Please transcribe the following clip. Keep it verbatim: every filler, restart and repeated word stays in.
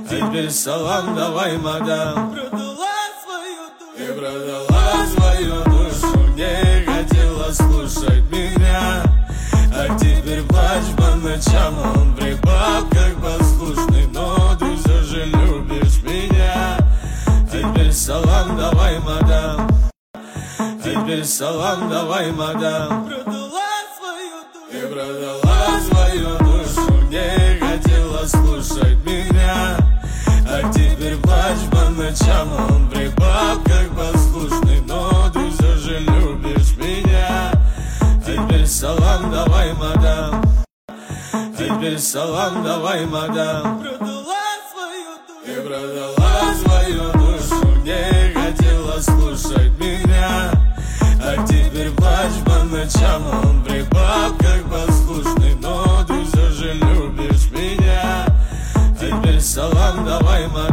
теперь салам давай, мадам. Продала свою душу, ты продала свою душу, не хотела слушать меня, а теперь плачь по ночам. Он при бабках послушный, но ты все же любишь меня. Теперь салам давай, мадам. Теперь салам давай, мадам. продала свою душу, ты продала свою душу, не хотела слушать меня, а теперь плачь по ночам. Он при бабках послушный, но ты все же любишь меня. Теперь салам давай, мадам. Теперь салам давай, мадам. продала свою душу, ты продала свою душу, не хотела слушать меня, а теперь плачь по ночам. Он при бабках послушный, но ты все же любишь меня. Теперь салам давай, мадам.